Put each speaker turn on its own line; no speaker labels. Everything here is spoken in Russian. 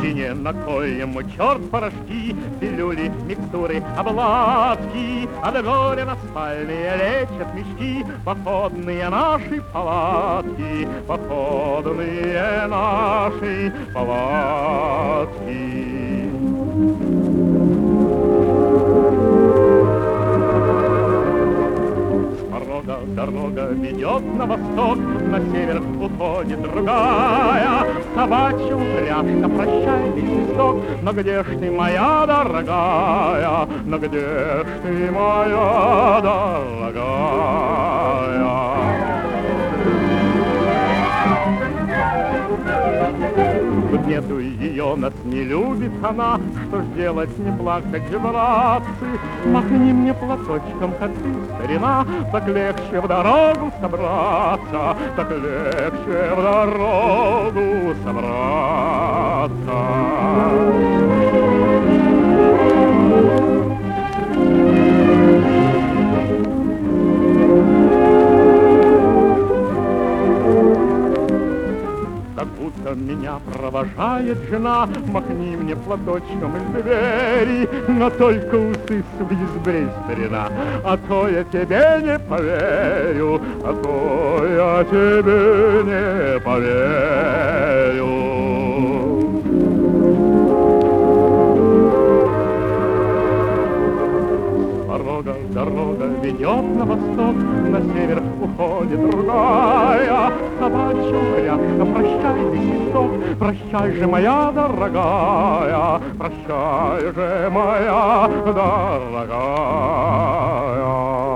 не на коему черт порошки, пилюли, микстуры, обладки, от горя на спальные лечат мешки, походные наши палатки, походные наши палатки. Дорога ведет на восток, на север уходит другая. Собачья упряжка, прощай, листок, но где ж ты, моя дорогая, но где ж ты, моя дорогая? Тут нету ее, нас не любит она, что ж делать, не плакать же, братцы? Махни мне платочком, как ты, старина, так легче в дорогу собраться, так легче в дорогу собраться. Как будто меня провожает жена, махни мне платочком из двери, но только усы избрей, старина, а то я тебе не поверю, а то я тебе не поверю. Дорога ведет на восток, на север уходит другая. Собачья упряжка, прощай, листок, прощай же, моя дорогая, прощай же, моя дорогая.